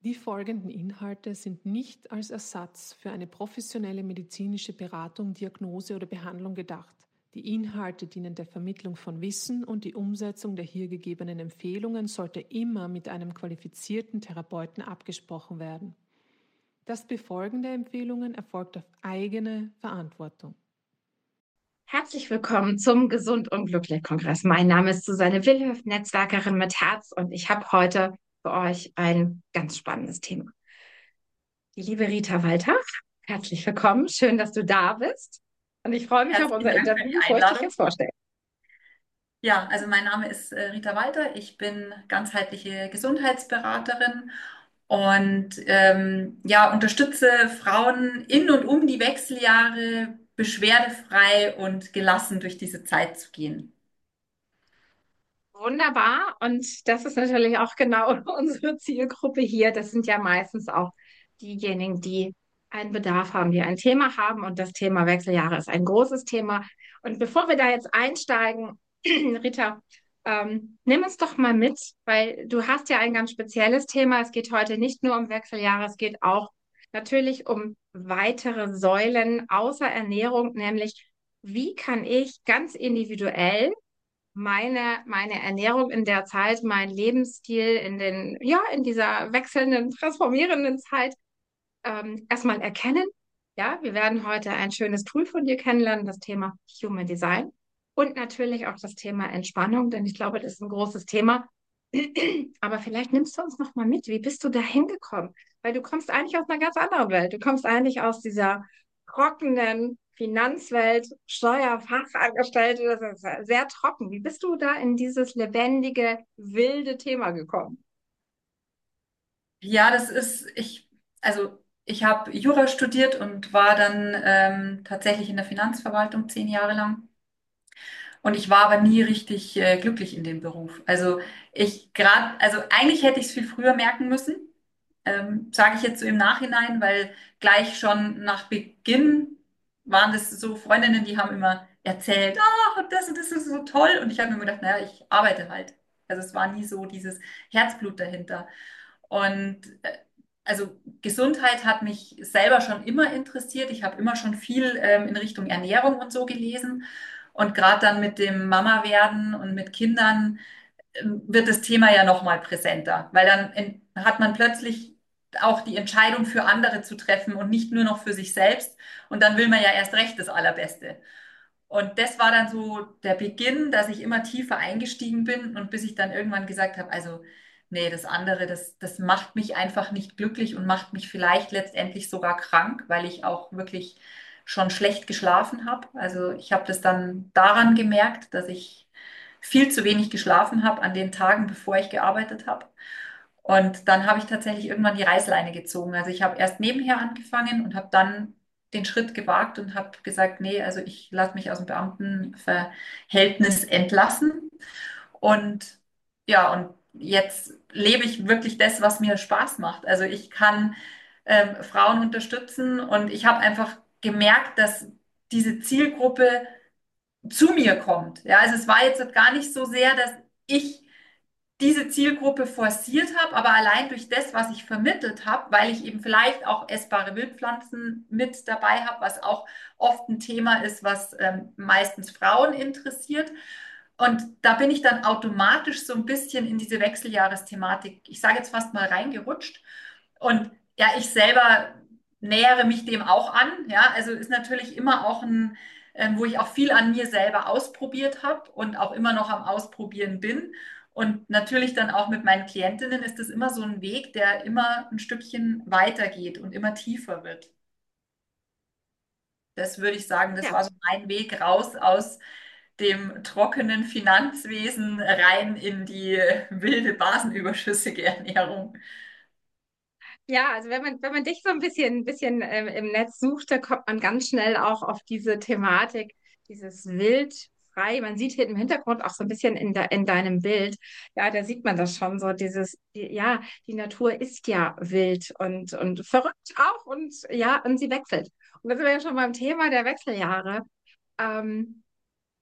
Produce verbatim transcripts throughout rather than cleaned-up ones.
Die folgenden Inhalte sind nicht als Ersatz für eine professionelle medizinische Beratung, Diagnose oder Behandlung gedacht. Die Inhalte dienen der Vermittlung von Wissen und die Umsetzung der hier gegebenen Empfehlungen sollte immer mit einem qualifizierten Therapeuten abgesprochen werden. Das Befolgen der Empfehlungen erfolgt auf eigene Verantwortung. Herzlich willkommen zum Gesund und Glücklich Kongress. Mein Name ist Susanne Wilhöf, Netzwerkerin mit Herz, und ich habe heute für euch ein ganz spannendes Thema. Die liebe Rita Walter, herzlich willkommen. Schön, dass du da bist. Und ich freue mich auf Herzlichen unser Dank für Interview, die bevor ich dich Einladung. jetzt vorstelle. Ja, also mein Name ist äh, Rita Walter. Ich bin ganzheitliche Gesundheitsberaterin und ähm, ja, unterstütze Frauen in und um die Wechseljahre beschwerdefrei und gelassen durch diese Zeit zu gehen. Wunderbar. Und das ist natürlich auch genau unsere Zielgruppe hier. Das sind ja meistens auch diejenigen, die einen Bedarf haben, die ein Thema haben. Und das Thema Wechseljahre ist ein großes Thema. Und bevor wir da jetzt einsteigen, Rita, ähm, nimm uns doch mal mit, weil du hast ja ein ganz spezielles Thema. Es geht heute nicht nur um Wechseljahre, es geht auch natürlich um weitere Säulen außer Ernährung, nämlich wie kann ich ganz individuell meine, meine Ernährung in der Zeit, mein Lebensstil in den, ja, in dieser wechselnden, transformierenden Zeit ähm, erstmal erkennen. Ja, wir werden heute ein schönes Tool von dir kennenlernen, das Thema Human Design und natürlich auch das Thema Entspannung, denn ich glaube, das ist ein großes Thema. Aber vielleicht nimmst du uns noch mal mit. Wie bist du da hingekommen? Weil du kommst eigentlich aus einer ganz anderen Welt. Du kommst eigentlich aus dieser trockenen Finanzwelt, Steuerfachangestellte, das ist sehr trocken. Wie bist du da in dieses lebendige, wilde Thema gekommen? Ja, das ist, ich, also ich habe Jura studiert und war dann ähm, tatsächlich in der Finanzverwaltung zehn Jahre lang. Und ich war aber nie richtig äh, glücklich in dem Beruf. Also ich gerade, also eigentlich hätte ich es viel früher merken müssen, ähm, sage ich jetzt so im Nachhinein, weil gleich schon nach Beginn waren das so Freundinnen, die haben immer erzählt, ah, und das und das ist so toll. Und ich habe mir immer gedacht, naja, ich arbeite halt. Also es war nie so dieses Herzblut dahinter. Und äh, also Gesundheit hat mich selber schon immer interessiert. Ich habe immer schon viel ähm, in Richtung Ernährung und so gelesen. Und gerade dann mit dem Mama werden und mit Kindern ähm, wird das Thema ja noch mal präsenter, weil dann in, hat man plötzlich auch die Entscheidung für andere zu treffen und nicht nur noch für sich selbst. Und dann will man ja erst recht das Allerbeste. Und das war dann so der Beginn, dass ich immer tiefer eingestiegen bin und bis ich dann irgendwann gesagt habe, also nee, das andere, das, das macht mich einfach nicht glücklich und macht mich vielleicht letztendlich sogar krank, weil ich auch wirklich schon schlecht geschlafen habe. Also ich habe das dann daran gemerkt, dass ich viel zu wenig geschlafen habe an den Tagen, bevor ich gearbeitet habe. Und dann habe ich tatsächlich irgendwann die Reißleine gezogen. Also ich habe erst nebenher angefangen und habe dann den Schritt gewagt und habe gesagt, nee, also ich lasse mich aus dem Beamtenverhältnis entlassen. Und ja, und jetzt lebe ich wirklich das, was mir Spaß macht. Also ich kann ähm, Frauen unterstützen und ich habe einfach gemerkt, dass diese Zielgruppe zu mir kommt. Ja, also es war jetzt gar nicht so sehr, dass ich diese Zielgruppe forciert habe, aber allein durch das, was ich vermittelt habe, weil ich eben vielleicht auch essbare Wildpflanzen mit dabei habe, was auch oft ein Thema ist, was ähm, meistens Frauen interessiert. Und da bin ich dann automatisch so ein bisschen in diese Wechseljahresthematik, ich sage jetzt fast mal reingerutscht. Und ja, ich selber nähere mich dem auch an. Ja, also ist natürlich immer auch ein, ähm, wo ich auch viel an mir selber ausprobiert habe und auch immer noch am Ausprobieren bin. Und natürlich dann auch mit meinen Klientinnen ist es immer so ein Weg, der immer ein Stückchen weitergeht und immer tiefer wird. Das würde ich sagen, das Ja. war so mein Weg raus aus dem trockenen Finanzwesen rein in die wilde, basenüberschüssige Ernährung. Ja, also wenn man, wenn man dich so ein bisschen, ein bisschen ähm, im Netz sucht, da kommt man ganz schnell auch auf diese Thematik, dieses Wildfrei. Man sieht hier im Hintergrund auch so ein bisschen in, de, in deinem Bild, ja, da sieht man das schon so, dieses, die, ja, die Natur ist ja wild und, und verrückt auch und ja, und sie wechselt. Und da sind wir ja schon beim Thema der Wechseljahre. Ähm,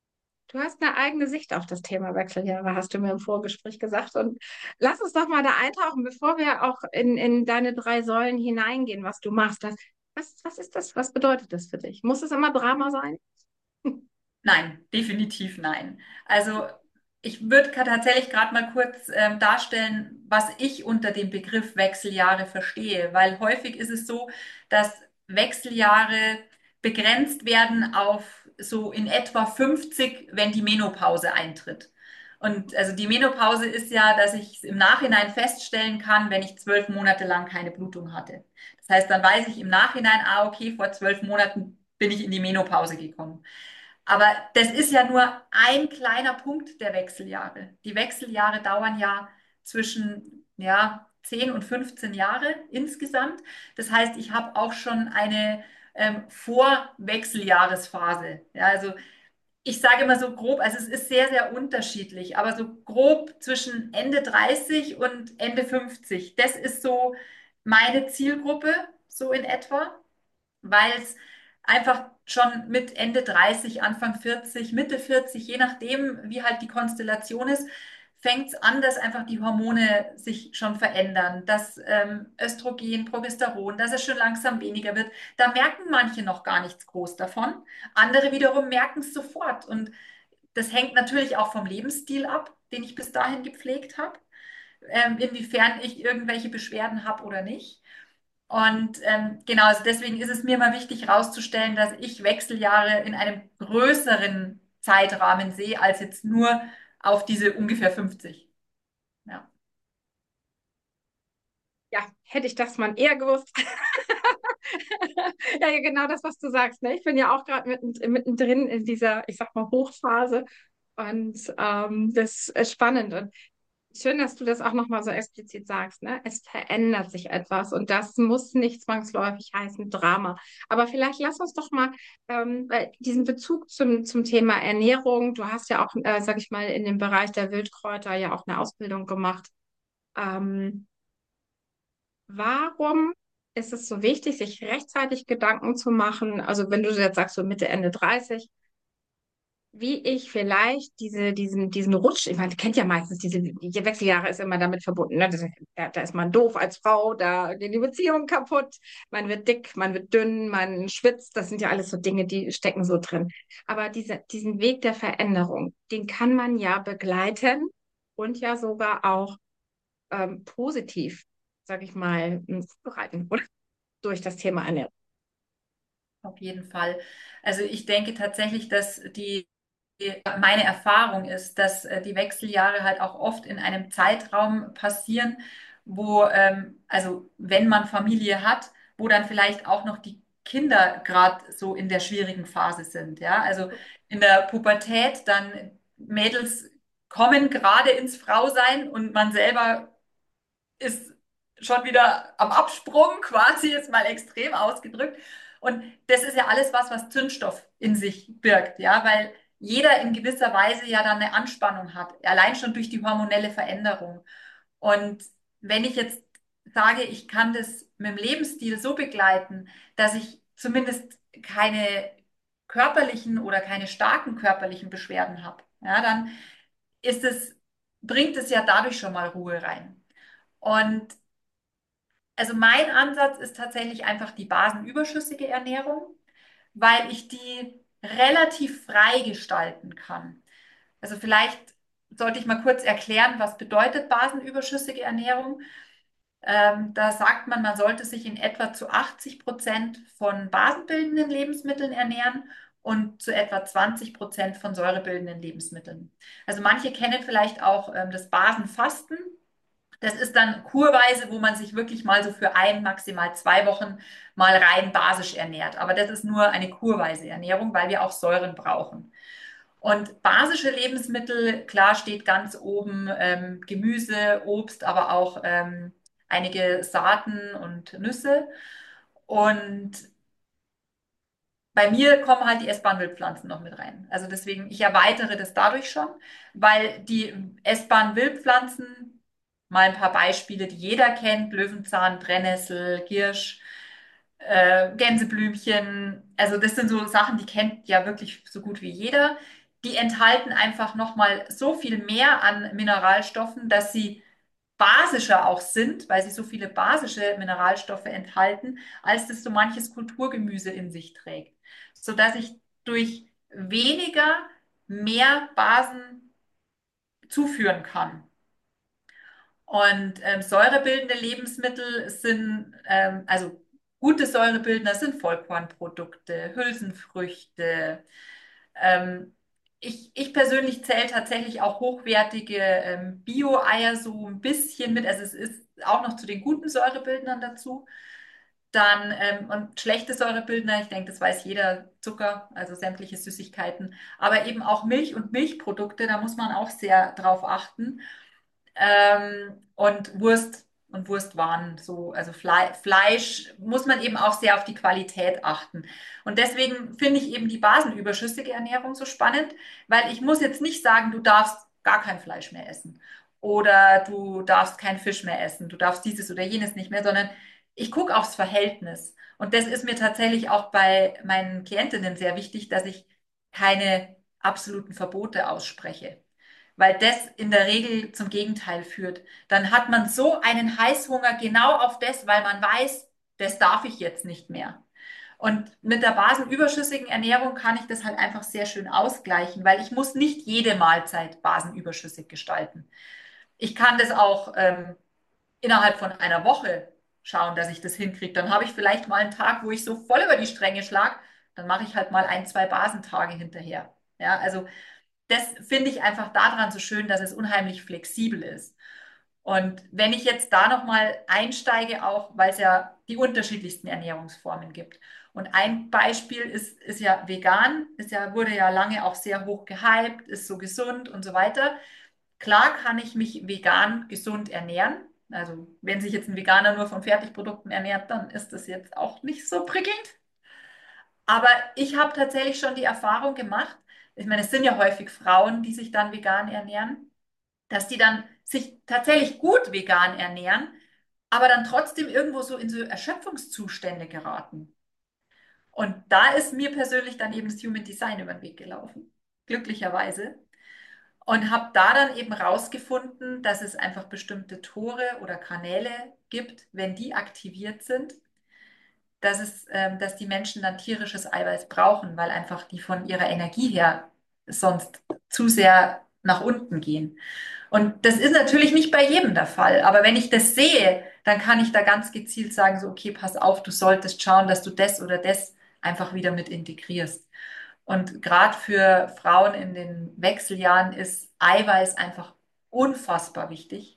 Du hast eine eigene Sicht auf das Thema Wechseljahre, hast du mir im Vorgespräch gesagt. Und lass uns doch mal da eintauchen, bevor wir auch in, in deine drei Säulen hineingehen, was du machst. Das, was, was ist das? Was bedeutet das für dich? Muss es immer Drama sein? Nein, definitiv nein. Also ich würde tatsächlich gerade mal kurz ähm, darstellen, was ich unter dem Begriff Wechseljahre verstehe, weil häufig ist es so, dass Wechseljahre begrenzt werden auf so in etwa fünfzig, wenn die Menopause eintritt. Und also die Menopause ist ja, dass ich im Nachhinein feststellen kann, wenn ich zwölf Monate lang keine Blutung hatte. Das heißt, dann weiß ich im Nachhinein, ah, okay, vor zwölf Monaten bin ich in die Menopause gekommen. Aber das ist ja nur ein kleiner Punkt der Wechseljahre. Die Wechseljahre dauern ja zwischen ja, zehn und fünfzehn Jahre insgesamt. Das heißt, ich habe auch schon eine ähm, Vorwechseljahresphase. Ja, also ich sage immer so grob, also es ist sehr, sehr unterschiedlich, aber so grob zwischen Ende dreißig und Ende fünfzig, das ist so meine Zielgruppe, so in etwa, weil es einfach schon mit Ende dreißig, Anfang vierzig, Mitte vierzig, je nachdem, wie halt die Konstellation ist, fängt es an, dass einfach die Hormone sich schon verändern, dass ähm, Östrogen, Progesteron, dass es schon langsam weniger wird. Da merken manche noch gar nichts groß davon. Andere wiederum merken es sofort. Und das hängt natürlich auch vom Lebensstil ab, den ich bis dahin gepflegt habe, ähm, inwiefern ich irgendwelche Beschwerden habe oder nicht. Und ähm, genau, also deswegen ist es mir immer wichtig herauszustellen, dass ich Wechseljahre in einem größeren Zeitrahmen sehe, als jetzt nur auf diese ungefähr fünfzig. Ja. Ja, hätte ich das mal eher gewusst. Ja, ja, genau das, was du sagst. Ne? Ich bin ja auch gerade mitten, mittendrin in dieser, ich sag mal, Hochphase. Und ähm, das ist spannend. Und schön, dass du das auch nochmal so explizit sagst. Ne? Es verändert sich etwas. Und das muss nicht zwangsläufig heißen Drama. Aber vielleicht lass uns doch mal ähm, weil diesen Bezug zum, zum Thema Ernährung. Du hast ja auch, äh, sag ich mal, in dem Bereich der Wildkräuter ja auch eine Ausbildung gemacht. Ähm, Warum ist es so wichtig, sich rechtzeitig Gedanken zu machen? Also wenn du jetzt sagst, so Mitte, Ende dreißig, wie ich vielleicht diese, diesen, diesen Rutsch, ich meine, ihr kennt ja meistens diese, die Wechseljahre ist immer damit verbunden, ne? Das, da, da ist man doof als Frau, da geht die Beziehung kaputt, man wird dick, man wird dünn, man schwitzt, das sind ja alles so Dinge, die stecken so drin. Aber diese, diesen Weg der Veränderung, den kann man ja begleiten und ja sogar auch ähm, positiv, sag ich mal, m, vorbereiten, oder? Durch das Thema Ernährung. Auf jeden Fall. Also ich denke tatsächlich, dass die, meine Erfahrung ist, dass äh, die Wechseljahre halt auch oft in einem Zeitraum passieren, wo, ähm, also wenn man Familie hat, wo dann vielleicht auch noch die Kinder gerade so in der schwierigen Phase sind. Ja, also in der Pubertät dann Mädels kommen gerade ins Frausein und man selber ist schon wieder am Absprung, quasi jetzt mal extrem ausgedrückt. Und das ist ja alles was, was Zündstoff in sich birgt, ja, weil jeder in gewisser Weise ja dann eine Anspannung hat, allein schon durch die hormonelle Veränderung. Und wenn ich jetzt sage, ich kann das mit dem Lebensstil so begleiten, dass ich zumindest keine körperlichen oder keine starken körperlichen Beschwerden habe, ja, dann ist es, bringt es ja dadurch schon mal Ruhe rein. Und also mein Ansatz ist tatsächlich einfach die basenüberschüssige Ernährung, weil ich die relativ frei gestalten kann. Also vielleicht sollte ich mal kurz erklären, was bedeutet basenüberschüssige Ernährung. Ähm, da sagt man, man sollte sich in etwa zu achtzig Prozent von basenbildenden Lebensmitteln ernähren und zu etwa zwanzig Prozent von säurebildenden Lebensmitteln. Also manche kennen vielleicht auch ähm, das Basenfasten. Das ist dann kurweise, wo man sich wirklich mal so für ein, maximal zwei Wochen mal rein basisch ernährt. Aber das ist nur eine kurweise Ernährung, weil wir auch Säuren brauchen. Und basische Lebensmittel, klar steht ganz oben ähm, Gemüse, Obst, aber auch ähm, einige Saaten und Nüsse. Und bei mir kommen halt die essbaren Wildpflanzen noch mit rein. Also deswegen, ich erweitere das dadurch schon, weil die essbaren Wildpflanzen, mal ein paar Beispiele, die jeder kennt, Löwenzahn, Brennnessel, Giersch, äh, Gänseblümchen, also das sind so Sachen, die kennt ja wirklich so gut wie jeder. die enthalten einfach nochmal so viel mehr an Mineralstoffen, dass sie basischer auch sind, weil sie so viele basische Mineralstoffe enthalten, als das so manches Kulturgemüse in sich trägt. Sodass ich durch weniger mehr Basen zuführen kann. Und ähm, säurebildende Lebensmittel sind, ähm, also gute Säurebildner sind Vollkornprodukte, Hülsenfrüchte. Ähm, ich, ich persönlich zähle tatsächlich auch hochwertige ähm, Bio-Eier so ein bisschen mit. Also es ist auch noch zu den guten Säurebildnern dazu. Dann ähm, und schlechte Säurebildner, ich denke, das weiß jeder, Zucker, also sämtliche Süßigkeiten, aber eben auch Milch und Milchprodukte, da muss man auch sehr drauf achten. Ähm, und Wurst und Wurstwaren, so, also Fle Fleisch, muss man eben auch sehr auf die Qualität achten. Und deswegen finde ich eben die basenüberschüssige Ernährung so spannend, weil ich muss jetzt nicht sagen, du darfst gar kein Fleisch mehr essen oder du darfst kein Fisch mehr essen, du darfst dieses oder jenes nicht mehr, sondern ich gucke aufs Verhältnis. Und das ist mir tatsächlich auch bei meinen Klientinnen sehr wichtig, dass ich keine absoluten Verbote ausspreche, weil das in der Regel zum Gegenteil führt. Dann hat man so einen Heißhunger genau auf das, weil man weiß, das darf ich jetzt nicht mehr. Und mit der basenüberschüssigen Ernährung kann ich das halt einfach sehr schön ausgleichen, weil ich muss nicht jede Mahlzeit basenüberschüssig gestalten. Ich kann das auch ähm, innerhalb von einer Woche schauen, dass ich das hinkriege. Dann habe ich vielleicht mal einen Tag, wo ich so voll über die Stränge schlage. Dann mache ich halt mal ein, zwei Basentage hinterher. Ja, also das finde ich einfach daran so schön, dass es unheimlich flexibel ist. Und wenn ich jetzt da nochmal einsteige, auch weil es ja die unterschiedlichsten Ernährungsformen gibt. Und ein Beispiel ist, ist ja vegan, ist ja, wurde ja lange auch sehr hoch gehypt, ist so gesund und so weiter. Klar kann ich mich vegan gesund ernähren. Also wenn sich jetzt ein Veganer nur von Fertigprodukten ernährt, dann ist das jetzt auch nicht so prickelnd. Aber ich habe tatsächlich schon die Erfahrung gemacht, ich meine, es sind ja häufig Frauen, die sich dann vegan ernähren, dass die dann sich tatsächlich gut vegan ernähren, aber dann trotzdem irgendwo so in so Erschöpfungszustände geraten. Und da ist mir persönlich dann eben das Human Design über den Weg gelaufen, glücklicherweise. Und habe da dann eben rausgefunden, dass es einfach bestimmte Tore oder Kanäle gibt, wenn die aktiviert sind, dass es, ähm, dass die Menschen dann tierisches Eiweiß brauchen, weil einfach die von ihrer Energie her sonst zu sehr nach unten gehen. Und das ist natürlich nicht bei jedem der Fall. Aber wenn ich das sehe, dann kann ich da ganz gezielt sagen, so, okay, pass auf, du solltest schauen, dass du das oder das einfach wieder mit integrierst. Und gerade für Frauen in den Wechseljahren ist Eiweiß einfach unfassbar wichtig,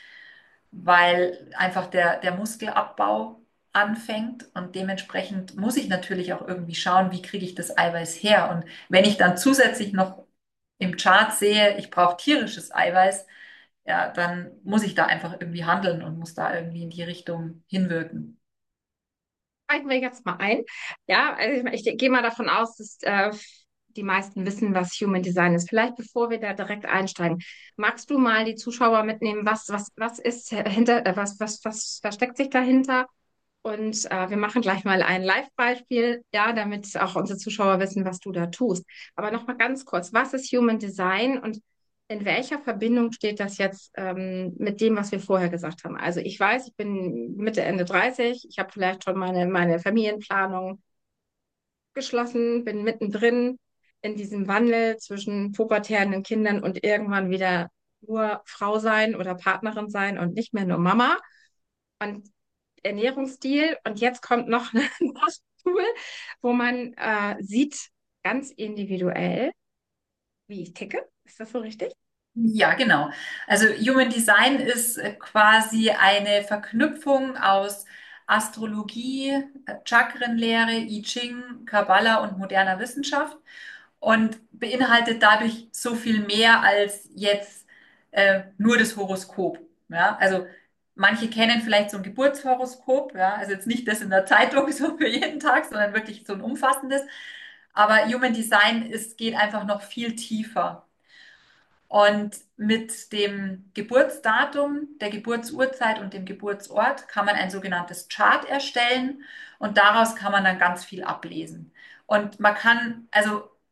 weil einfach der, der Muskelabbau anfängt und dementsprechend muss ich natürlich auch irgendwie schauen, wie kriege ich das Eiweiß her. Und wenn ich dann zusätzlich noch im Chart sehe, ich brauche tierisches Eiweiß, ja, dann muss ich da einfach irgendwie handeln und muss da irgendwie in die Richtung hinwirken. Steigen wir jetzt mal ein. Ja, also ich, ich gehe mal davon aus, dass äh, die meisten wissen, was Human Design ist. Vielleicht bevor wir da direkt einsteigen, magst du mal die Zuschauer mitnehmen, was, was, was ist hinter, äh, was, was, was versteckt sich dahinter? Und äh, wir machen gleich mal ein Live-Beispiel, ja, damit auch unsere Zuschauer wissen, was du da tust. Aber noch mal ganz kurz, was ist Human Design und in welcher Verbindung steht das jetzt ähm, mit dem, was wir vorher gesagt haben? Also ich weiß, ich bin Mitte, Ende dreißig, ich habe vielleicht schon meine, meine Familienplanung geschlossen, bin mittendrin in diesem Wandel zwischen pubertierenden Kindern und irgendwann wieder nur Frau sein oder Partnerin sein und nicht mehr nur Mama. Und Ernährungsstil. Und jetzt kommt noch ein Tool, wo man äh, sieht, ganz individuell, wie ich ticke. Ist das so richtig? Ja, genau. Also Human Design ist äh, quasi eine Verknüpfung aus Astrologie, äh, Chakrenlehre, I Ching, Kabbala und moderner Wissenschaft und beinhaltet dadurch so viel mehr als jetzt äh, nur das Horoskop. Ja, also manche kennen vielleicht so ein Geburtshoroskop, ja, also jetzt nicht das in der Zeitung so für jeden Tag, sondern wirklich so ein umfassendes. Aber Human Design ist, geht einfach noch viel tiefer. Und mit dem Geburtsdatum, der Geburtsurzeit und dem Geburtsort kann man ein sogenanntes Chart erstellen und daraus kann man dann ganz viel ablesen. Und man kann, also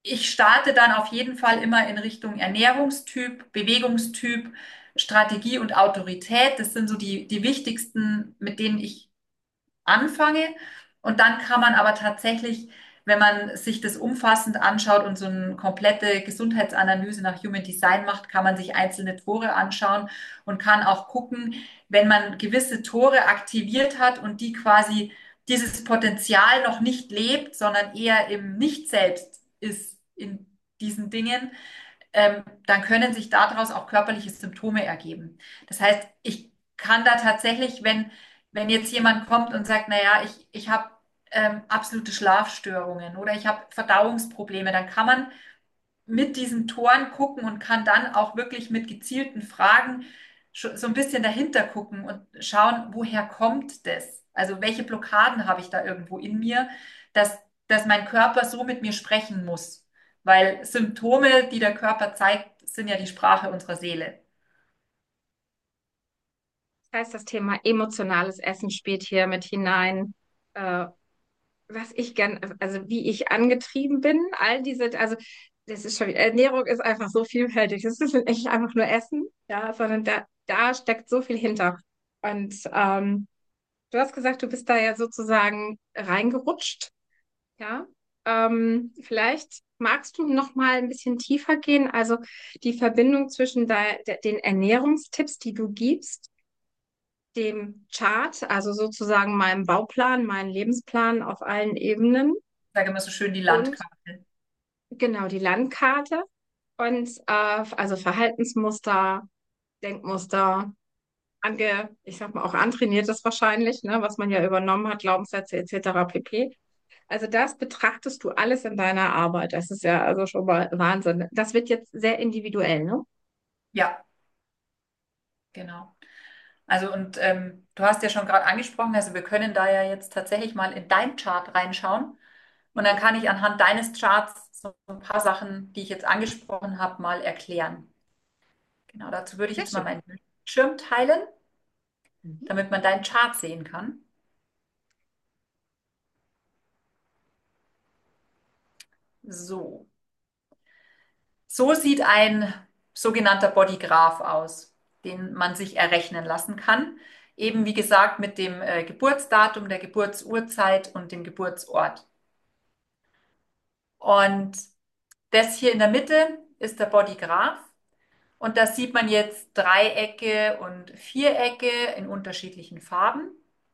ich starte dann auf jeden Fall immer in Richtung Ernährungstyp, Bewegungstyp, Strategie und Autorität. Das sind so die, die wichtigsten, mit denen ich anfange. Und dann kann man aber tatsächlich, wenn man sich das umfassend anschaut und so eine komplette Gesundheitsanalyse nach Human Design macht, kann man sich einzelne Tore anschauen und kann auch gucken, wenn man gewisse Tore aktiviert hat und die quasi dieses Potenzial noch nicht lebt, sondern eher im Nicht-Selbst ist in diesen Dingen, ähm, dann können sich daraus auch körperliche Symptome ergeben. Das heißt, ich kann da tatsächlich, wenn, wenn jetzt jemand kommt und sagt, naja, ich, ich habe ähm, absolute Schlafstörungen oder ich habe Verdauungsprobleme, dann kann man mit diesen Toren gucken und kann dann auch wirklich mit gezielten Fragen sch- so ein bisschen dahinter gucken und schauen, woher kommt das? Also welche Blockaden habe ich da irgendwo in mir, dass, dass mein Körper so mit mir sprechen muss? Weil Symptome, die der Körper zeigt, sind ja die Sprache unserer Seele. Das heißt, das Thema emotionales Essen spielt hier mit hinein. Äh, was ich gern, also wie ich angetrieben bin, all diese, also das ist schon, Ernährung ist einfach so vielfältig. Es ist nicht einfach nur Essen, ja, sondern da, da steckt so viel hinter. Und ähm, du hast gesagt, du bist da ja sozusagen reingerutscht, ja. Ähm, vielleicht magst du noch mal ein bisschen tiefer gehen, also die Verbindung zwischen de, de, den Ernährungstipps, die du gibst, dem Chart, also sozusagen meinem Bauplan, meinen Lebensplan auf allen Ebenen Ich sage immer so schön die und Landkarte. genau die Landkarte und äh, also Verhaltensmuster, Denkmuster, ange, ich sag mal auch antrainiertes wahrscheinlich, ne, was man ja übernommen hat, Glaubenssätze et cetera pp. Also das betrachtest du alles in deiner Arbeit. Das ist ja also schon mal Wahnsinn. Das wird jetzt sehr individuell, ne? Ja, genau. Also und ähm, du hast ja schon gerade angesprochen, also wir können da ja jetzt tatsächlich mal in dein Chart reinschauen. Und dann kann ich anhand deines Charts so ein paar Sachen, die ich jetzt angesprochen habe, mal erklären. Genau, dazu würde ich Sehr jetzt mal schön. meinen Schirm teilen, Mhm. damit man deinen Chart sehen kann. So, so sieht ein sogenannter Bodygraph aus, den man sich errechnen lassen kann. Eben wie gesagt mit dem äh, Geburtsdatum, der Geburtsurzeit und dem Geburtsort. Und das hier in der Mitte ist der Bodygraph. Und da sieht man jetzt Dreiecke und Vierecke in unterschiedlichen Farben.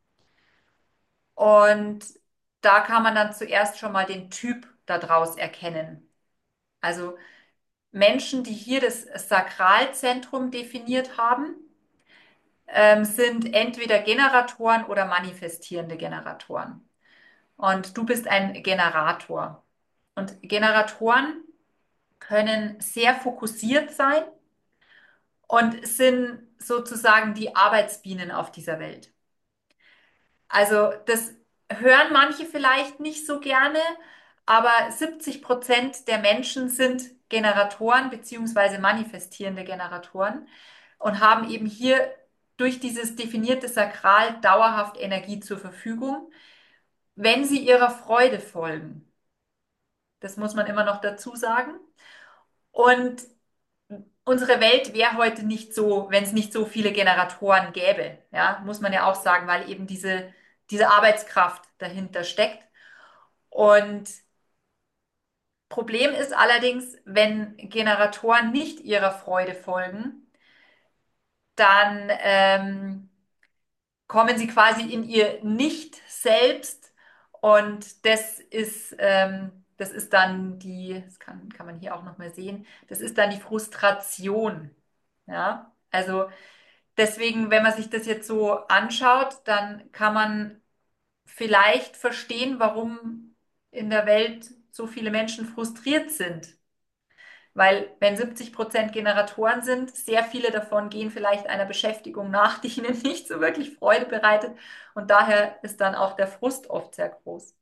Und da kann man dann zuerst schon mal den Typ daraus erkennen. Also Menschen, die hier das Sakralzentrum definiert haben, ähm, sind entweder Generatoren oder manifestierende Generatoren. Und du bist ein Generator. Und Generatoren können sehr fokussiert sein und sind sozusagen die Arbeitsbienen auf dieser Welt. Also das hören manche vielleicht nicht so gerne, aber siebzig Prozent der Menschen sind Generatoren beziehungsweise manifestierende Generatoren und haben eben hier durch dieses definierte Sakral dauerhaft Energie zur Verfügung, wenn sie ihrer Freude folgen. Das muss man immer noch dazu sagen. Und unsere Welt wäre heute nicht so, wenn es nicht so viele Generatoren gäbe, ja, muss man ja auch sagen, weil eben diese, diese Arbeitskraft dahinter steckt. Und Problem ist allerdings, wenn Generatoren nicht ihrer Freude folgen, dann ähm, kommen sie quasi in ihr Nicht-Selbst und das ist, ähm, das ist dann die, das kann, kann man hier auch nochmal sehen, das ist dann die Frustration. Ja, also deswegen, wenn man sich das jetzt so anschaut, dann kann man vielleicht verstehen, warum in der Welt so viele Menschen frustriert sind. Weil wenn siebzig Prozent Generatoren sind, sehr viele davon gehen vielleicht einer Beschäftigung nach, die ihnen nicht so wirklich Freude bereitet. Und daher ist dann auch der Frust oft sehr groß.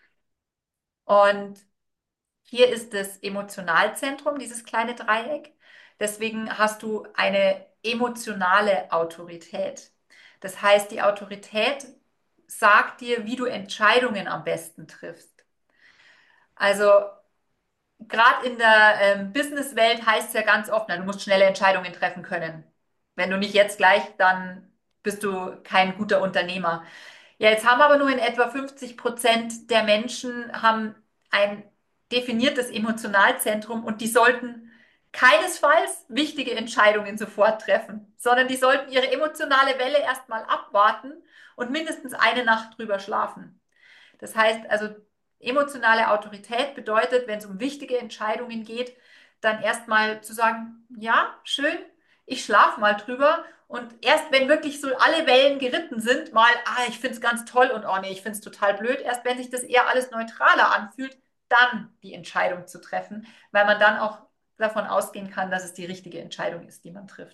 Und hier ist das Emotionalzentrum, dieses kleine Dreieck. Deswegen hast du eine emotionale Autorität. Das heißt, die Autorität sagt dir, wie du Entscheidungen am besten triffst. Also gerade in der ähm, Businesswelt heißt es ja ganz oft, na, du musst schnelle Entscheidungen treffen können. Wenn du nicht jetzt gleich, dann bist du kein guter Unternehmer. Ja, jetzt haben aber nur in etwa fünfzig Prozent der Menschen haben ein definiertes Emotionalzentrum und die sollten keinesfalls wichtige Entscheidungen sofort treffen, sondern die sollten ihre emotionale Welle erstmal abwarten und mindestens eine Nacht drüber schlafen. Das heißt also, emotionale Autorität bedeutet, wenn es um wichtige Entscheidungen geht, dann erstmal zu sagen, ja, schön, ich schlafe mal drüber. Und erst wenn wirklich so alle Wellen geritten sind, mal, ah, ich finde es ganz toll und oh nee, ich finde es total blöd, erst wenn sich das eher alles neutraler anfühlt, dann die Entscheidung zu treffen, weil man dann auch davon ausgehen kann, dass es die richtige Entscheidung ist, die man trifft.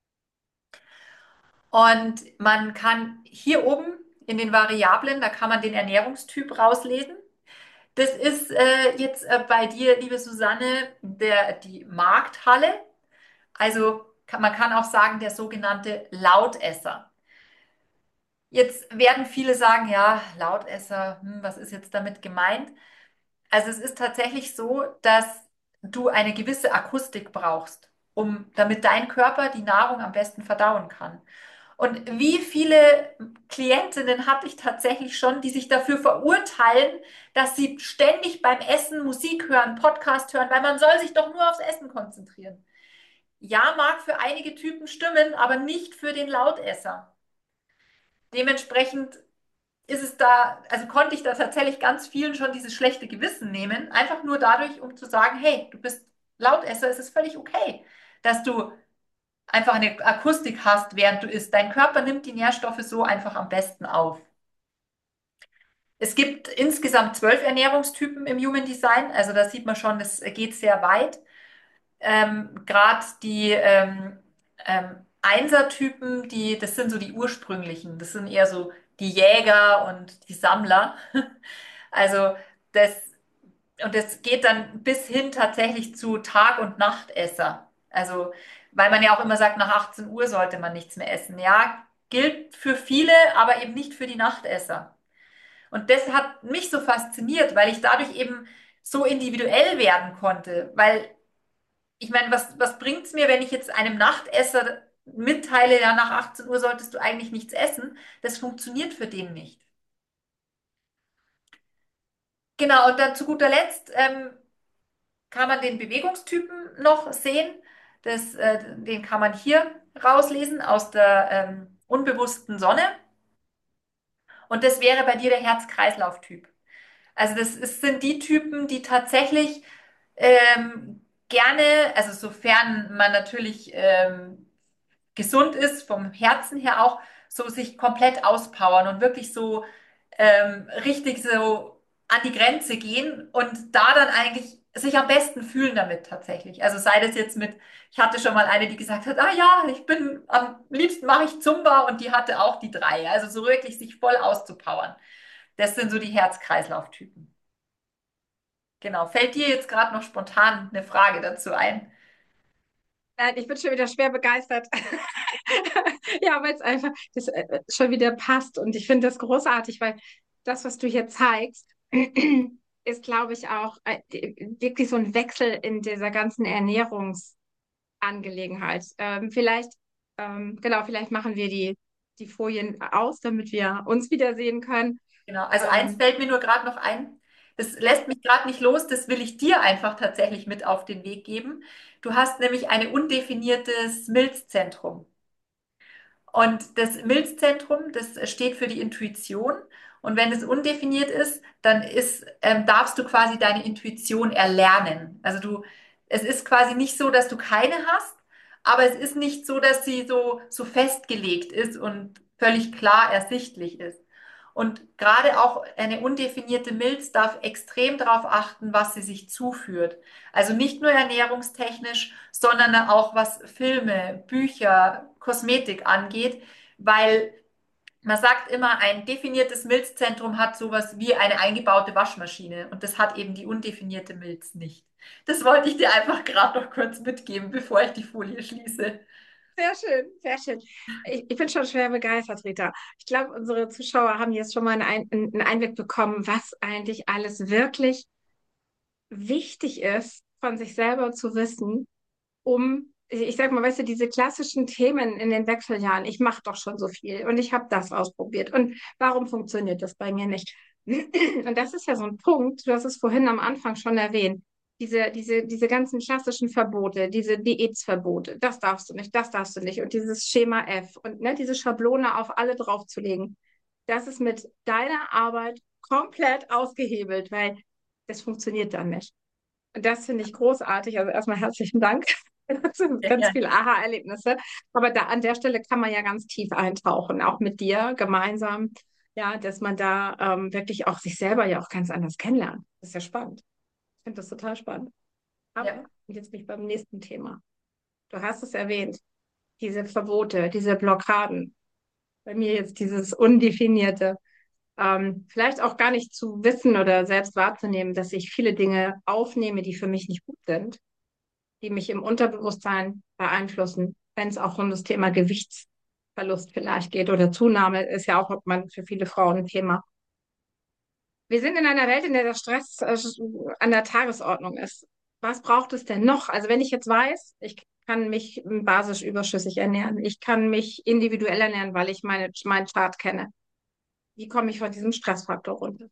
Und man kann hier oben in den Variablen, da kann man den Ernährungstyp rauslesen. Das ist äh, jetzt äh, bei dir, liebe Susanne, der, die Markthalle. Also kann, man kann auch sagen, der sogenannte Lautesser. Jetzt werden viele sagen, ja, Lautesser, hm, was ist jetzt damit gemeint? Also es ist tatsächlich so, dass du eine gewisse Akustik brauchst, um, damit dein Körper die Nahrung am besten verdauen kann. Und wie viele Klientinnen hatte ich tatsächlich schon, die sich dafür verurteilen, dass sie ständig beim Essen Musik hören, Podcast hören, weil man soll sich doch nur aufs Essen konzentrieren. Ja, mag für einige Typen stimmen, aber nicht für den Lautesser. Dementsprechend ist es da, also konnte ich da tatsächlich ganz vielen schon dieses schlechte Gewissen nehmen, einfach nur dadurch, um zu sagen, hey, du bist Lautesser, es ist völlig okay, dass du einfach eine Akustik hast, während du isst. Dein Körper nimmt die Nährstoffe so einfach am besten auf. Es gibt insgesamt zwölf Ernährungstypen im Human Design, also da sieht man schon, das geht sehr weit. Ähm, Gerade die ähm, ähm, Einser-Typen, die, das sind so die ursprünglichen, das sind eher so die Jäger und die Sammler. Also das, und das geht dann bis hin tatsächlich zu Tag- und Nachtesser. Also, weil man ja auch immer sagt, nach achtzehn Uhr sollte man nichts mehr essen. Ja, gilt für viele, aber eben nicht für die Nachtesser. Und das hat mich so fasziniert, weil ich dadurch eben so individuell werden konnte. Weil ich meine, was, was bringt es mir, wenn ich jetzt einem Nachtesser mitteile, ja, nach achtzehn Uhr solltest du eigentlich nichts essen? Das funktioniert für den nicht. Genau, und dann zu guter Letzt ähm, kann man den Bewegungstypen noch sehen. Das, äh, den kann man hier rauslesen aus der ähm, unbewussten Sonne. Und das wäre bei dir der Herz-Kreislauf-Typ. Also das ist, sind die Typen, die tatsächlich ähm, gerne, also sofern man natürlich ähm, gesund ist, vom Herzen her auch, so sich komplett auspowern und wirklich so ähm, richtig so an die Grenze gehen und da dann eigentlich sich am besten fühlen damit tatsächlich. Also sei das jetzt mit, ich hatte schon mal eine, die gesagt hat, ah ja, ich bin, am liebsten mache ich Zumba und die hatte auch die drei. Also so wirklich sich voll auszupowern. Das sind so die Herz-Kreislauf-Typen. Genau. Fällt dir jetzt gerade noch spontan eine Frage dazu ein? Nein, ich bin schon wieder schwer begeistert. Ja, weil es einfach das äh, schon wieder passt. Und ich finde das großartig, weil das, was du hier zeigst, ist, glaube ich, auch äh, wirklich so ein Wechsel in dieser ganzen Ernährungsangelegenheit. Ähm, vielleicht, ähm, genau, vielleicht machen wir die, die Folien aus, damit wir uns wiedersehen können. Genau, also eins Ähm, fällt mir nur gerade noch ein. Das lässt mich gerade nicht los, das will ich dir einfach tatsächlich mit auf den Weg geben. Du hast nämlich ein undefiniertes Milzzentrum. Und das Milzzentrum, das steht für die Intuition. Und wenn es undefiniert ist, dann ist, ähm, darfst du quasi deine Intuition erlernen. Also du, es ist quasi nicht so, dass du keine hast, aber es ist nicht so, dass sie so, so festgelegt ist und völlig klar ersichtlich ist. Und gerade auch eine undefinierte Milz darf extrem darauf achten, was sie sich zuführt. Also nicht nur ernährungstechnisch, sondern auch was Filme, Bücher, Kosmetik angeht, weil man sagt immer, ein definiertes Milzzentrum hat sowas wie eine eingebaute Waschmaschine und das hat eben die undefinierte Milz nicht. Das wollte ich dir einfach gerade noch kurz mitgeben, bevor ich die Folie schließe. Sehr schön, sehr schön. Ich, ich bin schon schwer begeistert, Rita. Ich glaube, unsere Zuschauer haben jetzt schon mal einen, Ein- einen Einblick bekommen, was eigentlich alles wirklich wichtig ist, von sich selber zu wissen, um, ich sag mal, weißt du, diese klassischen Themen in den Wechseljahren, ich mache doch schon so viel und ich habe das ausprobiert und warum funktioniert das bei mir nicht? Und das ist ja so ein Punkt, du hast es vorhin am Anfang schon erwähnt, diese, diese, diese ganzen klassischen Verbote, diese Diätsverbote, das darfst du nicht, das darfst du nicht und dieses Schema F und ne, diese Schablone auf alle draufzulegen, das ist mit deiner Arbeit komplett ausgehebelt, weil das funktioniert dann nicht. Und das finde ich großartig. Also erstmal herzlichen Dank. Das sind Sehr ganz gerne. viele Aha-Erlebnisse. Aber da an der Stelle kann man ja ganz tief eintauchen, auch mit dir gemeinsam. Ja, dass man da ähm, wirklich auch sich selber ja auch ganz anders kennenlernt. Das ist ja spannend. Ich finde das total spannend. Ja. Aber jetzt bin ich beim nächsten Thema. Du hast es erwähnt, diese Verbote, diese Blockaden. Bei mir jetzt dieses Undefinierte. Ähm, vielleicht auch gar nicht zu wissen oder selbst wahrzunehmen, dass ich viele Dinge aufnehme, die für mich nicht gut sind, die mich im Unterbewusstsein beeinflussen, wenn es auch um das Thema Gewichtsverlust vielleicht geht oder Zunahme, ist ja auch man, für viele Frauen ein Thema. Wir sind in einer Welt, in der der Stress äh, an der Tagesordnung ist. Was braucht es denn noch? Also wenn ich jetzt weiß, ich kann mich basisch überschüssig ernähren, ich kann mich individuell ernähren, weil ich meine, meinen Chart kenne. Wie komme ich von diesem Stressfaktor runter?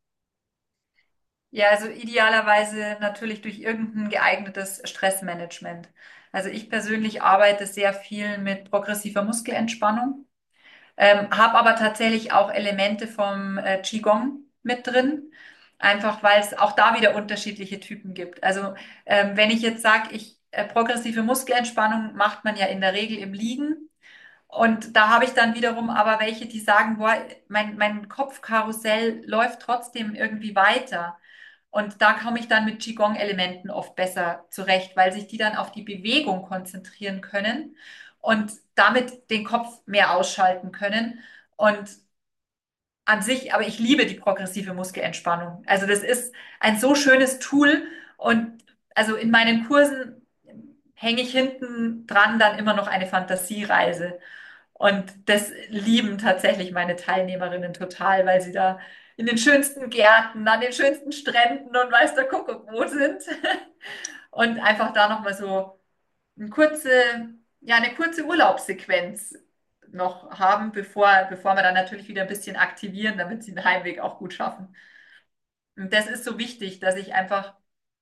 Ja, also idealerweise natürlich durch irgendein geeignetes Stressmanagement. Also ich persönlich arbeite sehr viel mit progressiver Muskelentspannung, ähm, habe aber tatsächlich auch Elemente vom äh, Qigong mit drin, einfach weil es auch da wieder unterschiedliche Typen gibt. Also ähm, wenn ich jetzt sage, ich äh, progressive Muskelentspannung macht man ja in der Regel im Liegen. Und da habe ich dann wiederum aber welche, die sagen, boah, mein, mein Kopfkarussell läuft trotzdem irgendwie weiter. Und da komme ich dann mit Qigong-Elementen oft besser zurecht, weil sich die dann auf die Bewegung konzentrieren können und damit den Kopf mehr ausschalten können. Und an sich, aber ich liebe die progressive Muskelentspannung. Also das ist ein so schönes Tool und also in meinen Kursen hänge ich hinten dran dann immer noch eine Fantasiereise. Und das lieben tatsächlich meine Teilnehmerinnen total, weil sie da in den schönsten Gärten, an den schönsten Stränden und weiß der Kuckuck wo sind. Und einfach da nochmal so eine kurze, ja, eine kurze Urlaubssequenz noch haben, bevor, bevor wir dann natürlich wieder ein bisschen aktivieren, damit sie den Heimweg auch gut schaffen. Und das ist so wichtig, dass ich einfach,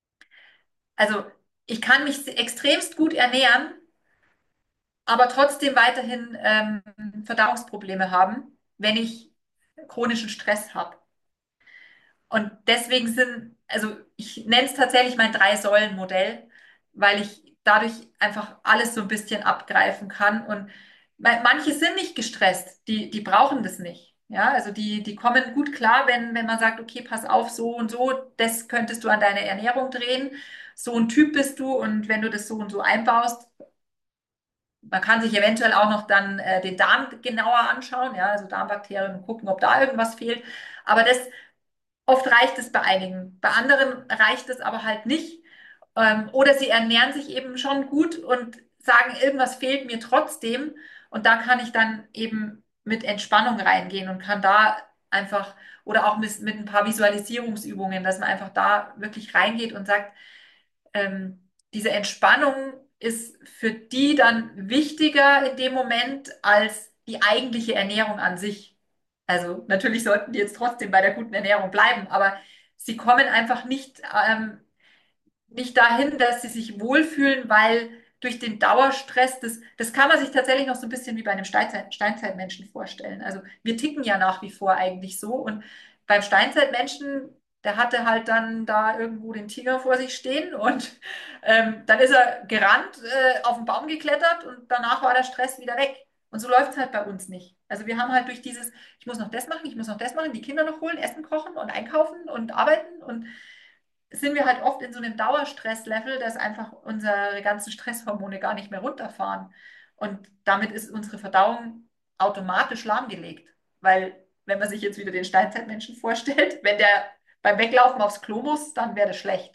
also ich kann mich extremst gut ernähren, aber trotzdem weiterhin ähm, Verdauungsprobleme haben, wenn ich chronischen Stress habe. Und deswegen sind, also ich nenne es tatsächlich mein Drei-Säulen-Modell, weil ich dadurch einfach alles so ein bisschen abgreifen kann. Und ma- manche sind nicht gestresst, die, die brauchen das nicht. Ja, also die, die kommen gut klar, wenn, wenn man sagt, okay, pass auf, so und so, das könntest du an deine Ernährung drehen. So ein Typ bist du und wenn du das so und so einbaust, man kann sich eventuell auch noch dann äh, den Darm genauer anschauen, ja, also Darmbakterien und gucken, ob da irgendwas fehlt. Aber das oft reicht es bei einigen, bei anderen reicht es aber halt nicht. Ähm, oder sie ernähren sich eben schon gut und sagen, irgendwas fehlt mir trotzdem. Und da kann ich dann eben mit Entspannung reingehen und kann da einfach, oder auch mit, mit ein paar Visualisierungsübungen, dass man einfach da wirklich reingeht und sagt, ähm, diese Entspannung ist für die dann wichtiger in dem Moment als die eigentliche Ernährung an sich. Also natürlich sollten die jetzt trotzdem bei der guten Ernährung bleiben, aber sie kommen einfach nicht, ähm, nicht dahin, dass sie sich wohlfühlen, weil durch den Dauerstress, das, das kann man sich tatsächlich noch so ein bisschen wie bei einem Steinzeit, Steinzeitmenschen vorstellen. Also wir ticken ja nach wie vor eigentlich so und beim Steinzeitmenschen, der hatte halt dann da irgendwo den Tiger vor sich stehen und ähm, dann ist er gerannt, äh, auf den Baum geklettert und danach war der Stress wieder weg. Und so läuft es halt bei uns nicht. Also wir haben halt durch dieses, ich muss noch das machen, ich muss noch das machen, die Kinder noch holen, Essen kochen und einkaufen und arbeiten und sind wir halt oft in so einem Dauerstresslevel, dass einfach unsere ganzen Stresshormone gar nicht mehr runterfahren. Und damit ist unsere Verdauung automatisch lahmgelegt. Weil, wenn man sich jetzt wieder den Steinzeitmenschen vorstellt, wenn der beim Weglaufen aufs Klo muss, dann wäre das schlecht.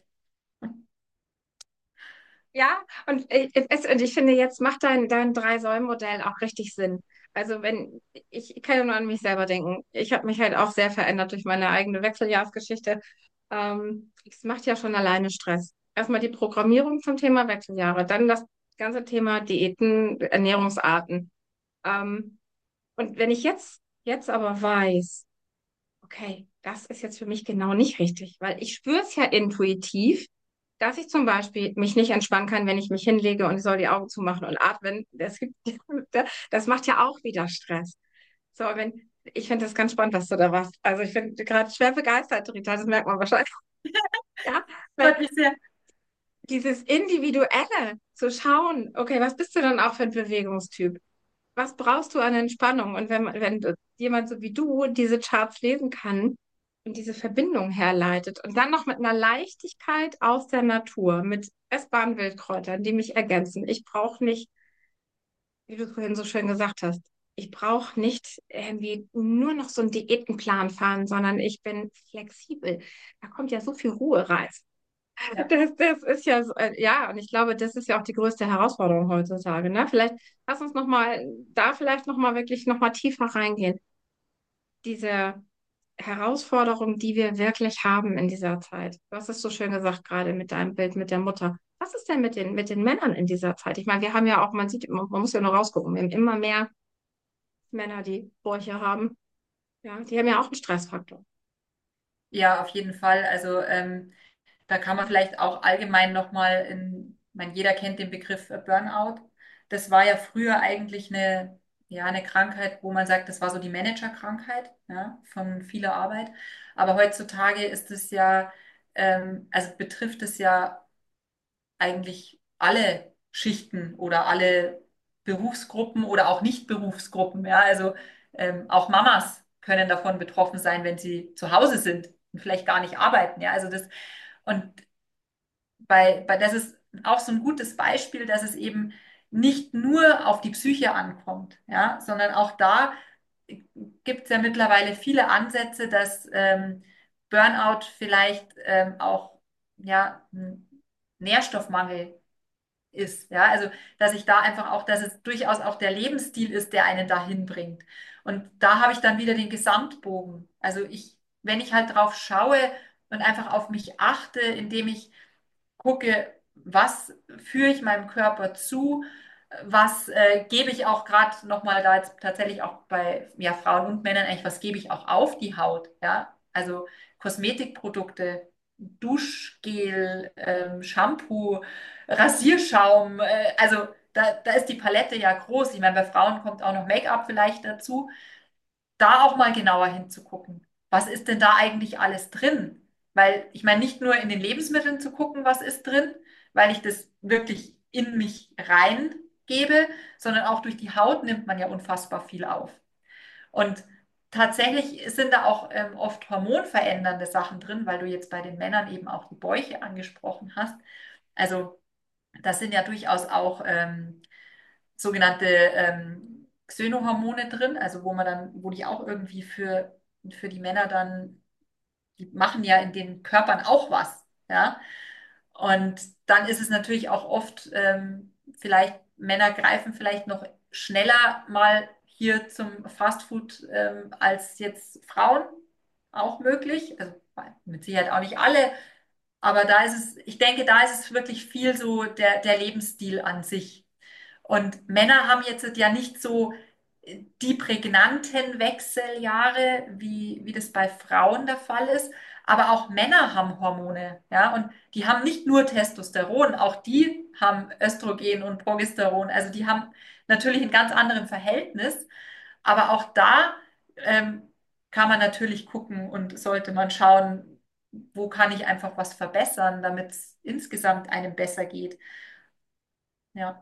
Ja, und, äh, es, und ich finde, jetzt macht dein, dein Drei-Säulen-Modell auch richtig Sinn. Also wenn, ich, ich kann ja nur an mich selber denken. Ich habe mich halt auch sehr verändert durch meine eigene Wechseljahrsgeschichte. Ähm, es macht ja schon alleine Stress. Erstmal die Programmierung zum Thema Wechseljahre, dann das ganze Thema Diäten, Ernährungsarten. Ähm, und wenn ich jetzt, jetzt aber weiß, okay, das ist jetzt für mich genau nicht richtig, weil ich spüre es ja intuitiv, dass ich zum Beispiel mich nicht entspannen kann, wenn ich mich hinlege und ich soll die Augen zumachen und atmen. Das gibt, das macht ja auch wieder Stress. So, wenn, ich finde das ganz spannend, was du da warst. Also ich bin gerade schwer begeistert, Rita, das merkt man wahrscheinlich. Ja, weil Freut mich sehr. dieses Individuelle zu schauen, okay, was bist du dann auch für ein Bewegungstyp? Was brauchst du an Entspannung? Und wenn, wenn du- jemand so wie du diese Charts lesen kann und diese Verbindung herleitet und dann noch mit einer Leichtigkeit aus der Natur, mit essbaren Wildkräutern, die mich ergänzen. Ich brauche nicht, wie du vorhin so schön gesagt hast, ich brauche nicht irgendwie nur noch so einen Diätenplan fahren, sondern ich bin flexibel. Da kommt ja so viel Ruhe rein. Ja. Das, das ist ja, so, äh, ja, und ich glaube, das ist ja auch die größte Herausforderung heutzutage, ne? Vielleicht, lass uns noch mal, da vielleicht noch mal wirklich noch mal tiefer reingehen. Diese Herausforderung, die wir wirklich haben in dieser Zeit. Du hast es so schön gesagt, gerade mit deinem Bild mit der Mutter. Was ist denn mit den, mit den Männern in dieser Zeit? Ich meine, wir haben ja auch, man sieht, man, man muss ja nur rausgucken, wir haben immer mehr Männer, die Bäuche haben. Ja, die haben ja auch einen Stressfaktor. Ja, auf jeden Fall. Also ähm, da kann man vielleicht auch allgemein nochmal in, ich meine, jeder kennt den Begriff äh, Burnout. Das war ja früher eigentlich eine, ja, eine Krankheit, wo man sagt, das war so die Managerkrankheit, ja, von vieler Arbeit. Aber heutzutage ist es ja, ähm, also betrifft es ja eigentlich alle Schichten oder alle Berufsgruppen oder auch Nicht-Berufsgruppen. Ja, also ähm, auch Mamas können davon betroffen sein, wenn sie zu Hause sind und vielleicht gar nicht arbeiten. Ja, also das und bei, bei das ist auch so ein gutes Beispiel, dass es eben nicht nur auf die Psyche ankommt, ja, sondern auch da gibt es ja mittlerweile viele Ansätze, dass ähm, Burnout vielleicht ähm, auch ja, ein Nährstoffmangel ist. Ja, also dass ich da einfach auch, dass es durchaus auch der Lebensstil ist, der einen dahin bringt. Und da habe ich dann wieder den Gesamtbogen. Also ich, wenn ich halt drauf schaue und einfach auf mich achte, indem ich gucke, was führe ich meinem Körper zu, was äh, gebe ich auch gerade nochmal da jetzt tatsächlich auch bei ja, Frauen und Männern eigentlich, was gebe ich auch auf die Haut, ja, also Kosmetikprodukte, Duschgel, ähm, Shampoo, Rasierschaum, äh, also da, da ist die Palette ja groß. Ich meine, bei Frauen kommt auch noch Make-up vielleicht dazu, da auch mal genauer hinzugucken. Was ist denn da eigentlich alles drin? Weil ich meine, nicht nur in den Lebensmitteln zu gucken, was ist drin, weil ich das wirklich in mich reingebe, sondern auch durch die Haut nimmt man ja unfassbar viel auf. Und tatsächlich sind da auch ähm, oft hormonverändernde Sachen drin, weil du jetzt bei den Männern eben auch die Bäuche angesprochen hast. Also das sind ja durchaus auch ähm, sogenannte ähm, Xenohormone drin, also wo man dann, wo die auch irgendwie für, für die Männer dann, die machen ja in den Körpern auch was, ja. Und dann ist es natürlich auch oft, ähm, vielleicht, Männer greifen vielleicht noch schneller mal hier zum Fastfood ähm, als jetzt Frauen auch möglich. Also mit Sicherheit auch nicht alle, aber da ist es, ich denke, da ist es wirklich viel so der, der Lebensstil an sich. Und Männer haben jetzt ja nicht so die prägnanten Wechseljahre, wie, wie das bei Frauen der Fall ist. Aber auch Männer haben Hormone, ja, und die haben nicht nur Testosteron, auch die haben Östrogen und Progesteron. Also die haben natürlich ein ganz anderes Verhältnis. Aber auch da ähm, kann man natürlich gucken und sollte man schauen, wo kann ich einfach was verbessern, damit es insgesamt einem besser geht. Ja.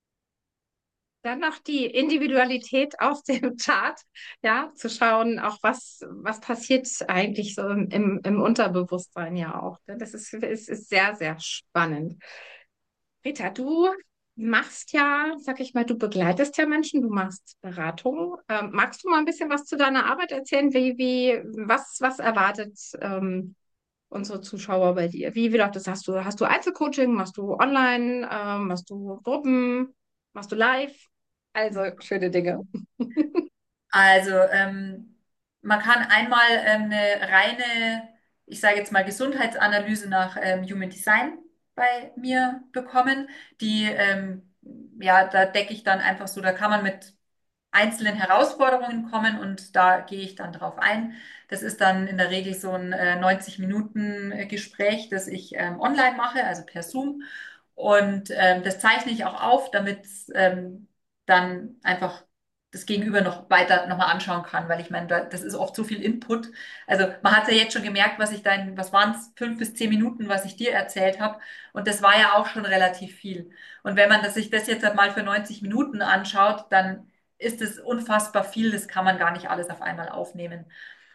Dann noch die Individualität aus dem Chart, ja, zu schauen, auch was, was passiert eigentlich so im, im, im Unterbewusstsein ja auch. Das ist, ist, ist sehr, sehr spannend. Rita, du machst ja, sag ich mal, du begleitest ja Menschen, du machst Beratungen. Ähm, magst du mal ein bisschen was zu deiner Arbeit erzählen? Wie, wie, was, was erwartet ähm, unsere Zuschauer bei dir? Wie, wie läuft das? Hast du, hast du Einzelcoaching? Machst du online? Ähm, machst du Gruppen? Machst du live? Also schöne Dinge. Also, ähm, man kann einmal ähm, eine reine ich sage jetzt mal, Gesundheitsanalyse nach ähm, Human Design bei mir bekommen. Die, ähm, ja, da decke ich dann einfach so, da kann man mit einzelnen Herausforderungen kommen und da gehe ich dann drauf ein. Das ist dann in der Regel so ein äh, neunzig Minuten Gespräch, das ich ähm, online mache, also per Zoom. Und ähm, das zeichne ich auch auf, damit ähm, dann einfach das Gegenüber noch weiter nochmal anschauen kann, weil ich meine, da- das ist oft so viel Input. Also man hat ja jetzt schon gemerkt, was ich dann, was waren es, fünf bis zehn Minuten, was ich dir erzählt habe. Und das war ja auch schon relativ viel. Und wenn man das, sich das jetzt halt mal für neunzig Minuten anschaut, dann ist es unfassbar viel. Das kann man gar nicht alles auf einmal aufnehmen.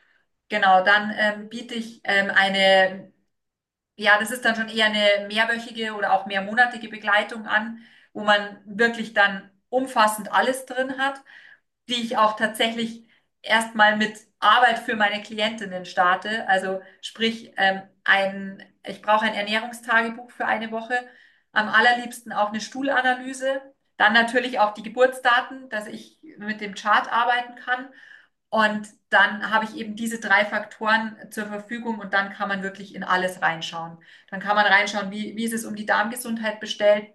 Genau, dann ähm, biete ich ähm, eine, ja, das ist dann schon eher eine mehrwöchige oder auch mehrmonatige Begleitung an, wo man wirklich dann umfassend alles drin hat, die ich auch tatsächlich erstmal mit Arbeit für meine Klientinnen starte. Also sprich, ähm, ein, ich brauche ein Ernährungstagebuch für eine Woche, am allerliebsten auch eine Stuhlanalyse, dann natürlich auch die Geburtsdaten, dass ich mit dem Chart arbeiten kann. Und dann habe ich eben diese drei Faktoren zur Verfügung und dann kann man wirklich in alles reinschauen. Dann kann man reinschauen, wie, wie ist es um die Darmgesundheit bestellt,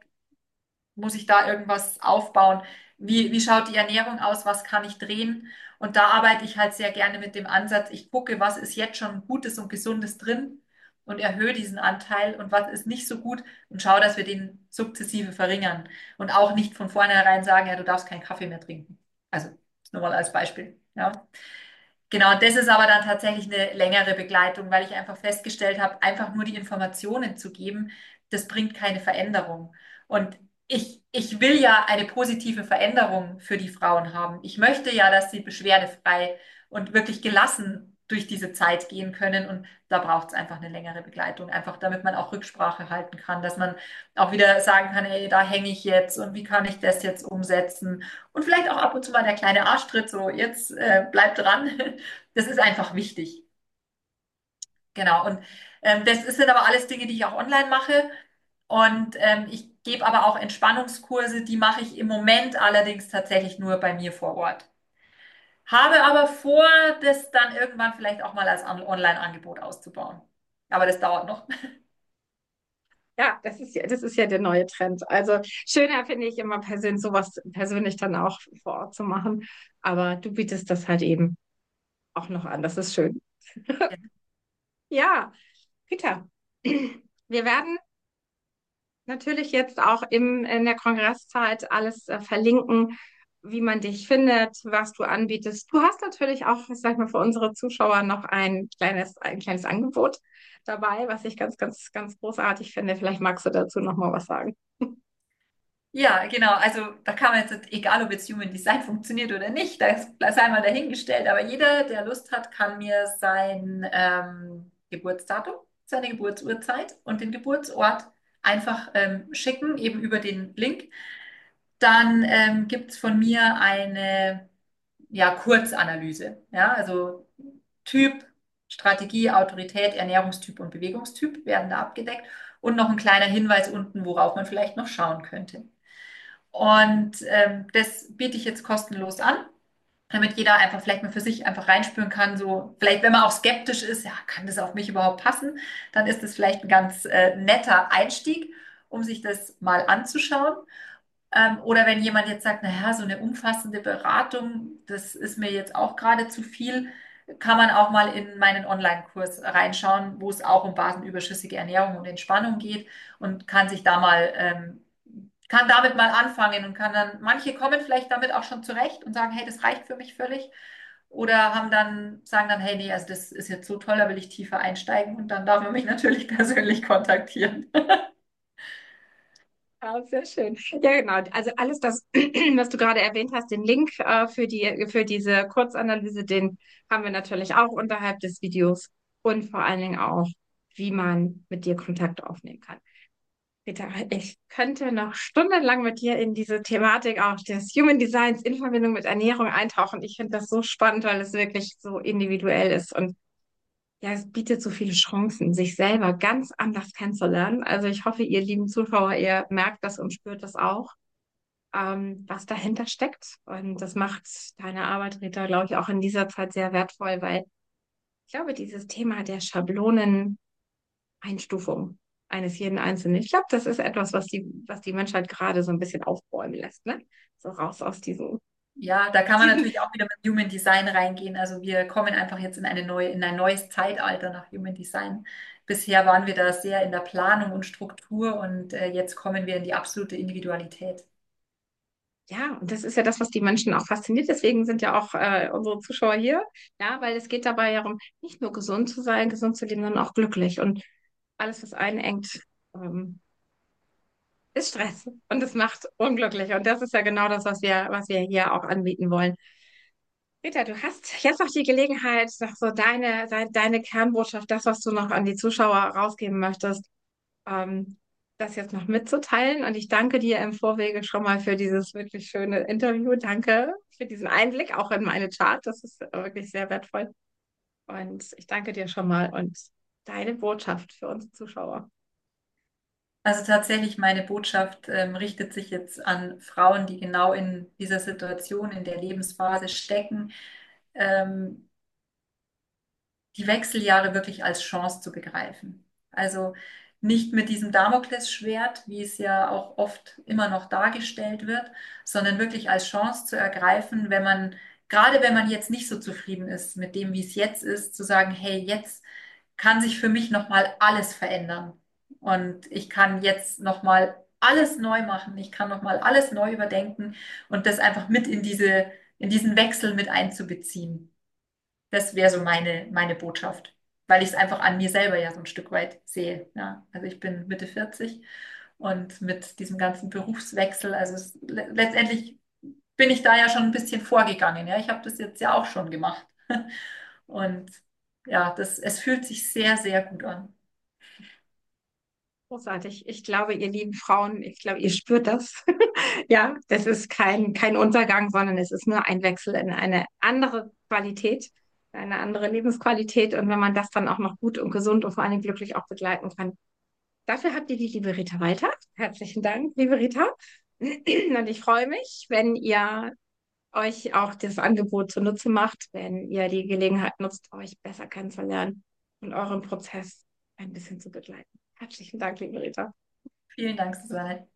muss ich da irgendwas aufbauen? Wie, wie schaut die Ernährung aus? Was kann ich drehen? Und da arbeite ich halt sehr gerne mit dem Ansatz, ich gucke, was ist jetzt schon Gutes und Gesundes drin und erhöhe diesen Anteil und was ist nicht so gut und schaue, dass wir den sukzessive verringern und auch nicht von vornherein sagen, ja, du darfst keinen Kaffee mehr trinken. Also, nur mal als Beispiel. Ja. Genau, das ist aber dann tatsächlich eine längere Begleitung, weil ich einfach festgestellt habe, einfach nur die Informationen zu geben, das bringt keine Veränderung. Und ich, ich will ja eine positive Veränderung für die Frauen haben. Ich möchte ja, dass sie beschwerdefrei und wirklich gelassen durch diese Zeit gehen können. Und da braucht es einfach eine längere Begleitung, einfach damit man auch Rücksprache halten kann, dass man auch wieder sagen kann, ey, da hänge ich jetzt und wie kann ich das jetzt umsetzen? Und vielleicht auch ab und zu mal der kleine Arschtritt, so jetzt äh, bleib dran. Das ist einfach wichtig. Genau. Und ähm, das sind aber alles Dinge, die ich auch online mache. Und ähm, ich gebe aber auch Entspannungskurse, die mache ich im Moment allerdings tatsächlich nur bei mir vor Ort. Habe aber vor, das dann irgendwann vielleicht auch mal als An- Online-Angebot auszubauen. Aber das dauert noch. Ja, das ist ja, das ist ja der neue Trend. Also schöner finde ich immer persönlich, sowas persönlich dann auch vor Ort zu machen. Aber du bietest das halt eben auch noch an. Das ist schön. Ja, Peter, wir werden natürlich jetzt auch im, in der Kongresszeit alles äh, verlinken, wie man dich findet, was du anbietest. Du hast natürlich auch, ich sag mal, für unsere Zuschauer noch ein kleines, ein kleines Angebot dabei, was ich ganz, ganz, ganz großartig finde. Vielleicht magst du dazu noch mal was sagen. Ja, genau. Also da kann man jetzt, egal ob jetzt Human Design funktioniert oder nicht, das sei mal dahingestellt, aber jeder, der Lust hat, kann mir sein ähm, Geburtsdatum, seine Geburtsurzeit und den Geburtsort einfach ähm, schicken, eben über den Link. Dann ähm, gibt es von mir eine ja, Kurzanalyse. Ja, also Typ, Strategie, Autorität, Ernährungstyp und Bewegungstyp werden da abgedeckt und noch ein kleiner Hinweis unten, worauf man vielleicht noch schauen könnte. Und ähm, das biete ich jetzt kostenlos an, damit jeder einfach vielleicht mal für sich einfach reinspüren kann, so vielleicht, wenn man auch skeptisch ist, ja, kann das auf mich überhaupt passen, dann ist das vielleicht ein ganz äh, netter Einstieg, um sich das mal anzuschauen. Ähm, oder wenn jemand jetzt sagt, naja, so eine umfassende Beratung, das ist mir jetzt auch gerade zu viel, kann man auch mal in meinen Online-Kurs reinschauen, wo es auch um basenüberschüssige Ernährung und Entspannung geht und kann sich da mal, ähm, kann damit mal anfangen und kann dann, manche kommen vielleicht damit auch schon zurecht und sagen, hey, das reicht für mich völlig. Oder haben dann, sagen dann, hey, nee, also das ist jetzt so toll, da will ich tiefer einsteigen und dann darf man mich natürlich persönlich kontaktieren. Ja, sehr schön. Ja, genau. Also alles das, was du gerade erwähnt hast, den Link äh, für die, für diese Kurzanalyse, den haben wir natürlich auch unterhalb des Videos und vor allen Dingen auch, wie man mit dir Kontakt aufnehmen kann. Peter, ich könnte noch stundenlang mit dir in diese Thematik auch des Human Designs in Verbindung mit Ernährung eintauchen. Ich finde das so spannend, weil es wirklich so individuell ist und ja, es bietet so viele Chancen, sich selber ganz anders kennenzulernen. Also ich hoffe, ihr lieben Zuschauer, ihr merkt das und spürt das auch, ähm, was dahinter steckt. Und das macht deine Arbeit, Rita, glaube ich, auch in dieser Zeit sehr wertvoll, weil glaube, dieses Thema der Schablonen Einstufung eines jeden Einzelnen. Ich glaube, das ist etwas, was die, was die Menschheit gerade so ein bisschen aufbäumen lässt, ne? So raus aus diesem, Ja, da kann man diesem, natürlich auch wieder mit Human Design reingehen. Also wir kommen einfach jetzt in eine neue, in ein neues Zeitalter nach Human Design. Bisher waren wir da sehr in der Planung und Struktur und äh, jetzt kommen wir in die absolute Individualität. ja, und das ist ja das, was die Menschen auch fasziniert. Deswegen sind ja auch äh, unsere Zuschauer hier, ja, weil es geht dabei ja darum, nicht nur gesund zu sein, gesund zu leben, sondern auch glücklich. Und alles, was einengt, ähm, ist Stress und es macht unglücklich. Und das ist ja genau das, was wir, was wir hier auch anbieten wollen. Rita, du hast jetzt noch die Gelegenheit, noch so deine, deine, deine Kernbotschaft, das, was du noch an die Zuschauer rausgeben möchtest, ähm, das jetzt noch mitzuteilen. Und ich danke dir im Vorwege schon mal für dieses wirklich schöne Interview. Danke für diesen Einblick auch in meine Chart. Das ist wirklich sehr wertvoll. Und ich danke dir schon mal und deine Botschaft für unsere Zuschauer. Also tatsächlich, meine Botschaft ähm, richtet sich jetzt an Frauen, die genau in dieser Situation, in der Lebensphase stecken, ähm, die Wechseljahre wirklich als Chance zu begreifen. Also nicht mit diesem Damoklesschwert, wie es ja auch oft immer noch dargestellt wird, sondern wirklich als Chance zu ergreifen, wenn man, gerade wenn man jetzt nicht so zufrieden ist mit dem, wie es jetzt ist, zu sagen, hey, jetzt kann sich für mich nochmal alles verändern. Und ich kann jetzt nochmal alles neu machen. Ich kann nochmal alles neu überdenken und das einfach mit in diese, in diesen Wechsel mit einzubeziehen. Das wäre so meine, meine Botschaft, weil ich es einfach an mir selber ja so ein Stück weit sehe. Ja. Also ich bin Mitte vierzig und mit diesem ganzen Berufswechsel, also es, le letztendlich bin ich da ja schon ein bisschen vorgegangen. Ja. Ich habe das jetzt ja auch schon gemacht. Und ja, das, es fühlt sich sehr, sehr gut an. Großartig. Ich glaube, ihr lieben Frauen, ich glaube, ihr spürt das. Ja, das ist kein, kein Untergang, sondern es ist nur ein Wechsel in eine andere Qualität, eine andere Lebensqualität. Und wenn man das dann auch noch gut und gesund und vor allem glücklich auch begleiten kann, dafür habt ihr die liebe Rita Walter. Herzlichen Dank, liebe Rita. Und ich freue mich, wenn ihr euch auch das Angebot zunutze macht, wenn ihr die Gelegenheit nutzt, euch besser kennenzulernen und euren Prozess ein bisschen zu begleiten. Herzlichen Dank, liebe Rita. Vielen Dank, Susanne.